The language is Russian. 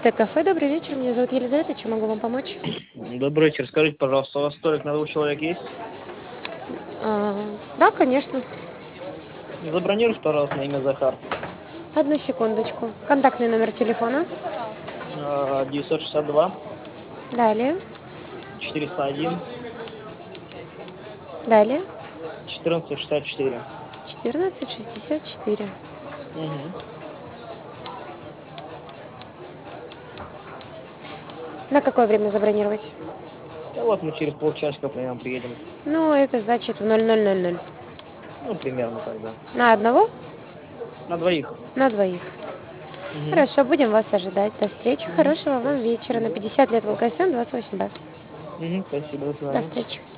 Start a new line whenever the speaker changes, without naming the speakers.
Кафе. Добрый вечер. Меня зовут Елизавета. Чем могу вам помочь?
Добрый вечер. Скажите, пожалуйста, у вас столик на 2 человек есть?
А, да, конечно.
Забронируйте, пожалуйста, на имя Захар.
Одну секундочку. Контактный номер телефона.
962
Далее.
401
Далее.
1464.
1464.
Угу.
На какое время забронировать?
Да вот мы через полчасика примерно приедем.
Ну, это значит в 00:00.
Ну, примерно тогда.
На одного?
На двоих.
На двоих.
Угу.
Хорошо, будем вас ожидать. До встречи.
Угу.
Хорошего вам вечера. На
Спасибо.
50 лет ВКСМ 28Б.
Угу. Спасибо. До
До
свидания.
встречи.